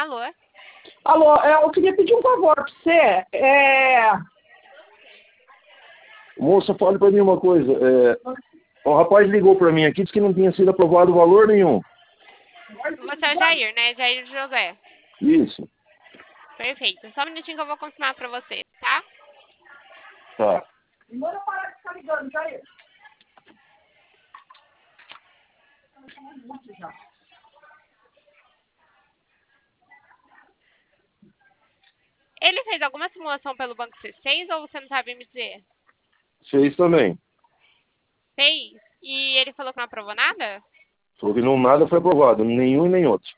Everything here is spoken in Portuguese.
Alô? Alô, eu queria pedir um favor pra você. Moça, fale para mim uma coisa. O rapaz ligou para mim aqui, disse que não tinha sido aprovado valor nenhum. Você é o Jair, né? Jair José. Isso. Perfeito. Só um minutinho que eu vou confirmar pra você, tá? Tá. Manda parar de ficar ligando, Jair. Ele fez alguma simulação pelo Banco C6 ou você não sabe me dizer? Fez também. Fez? E ele falou que não aprovou nada? Falou que não, nada foi aprovado, nenhum e nem outro.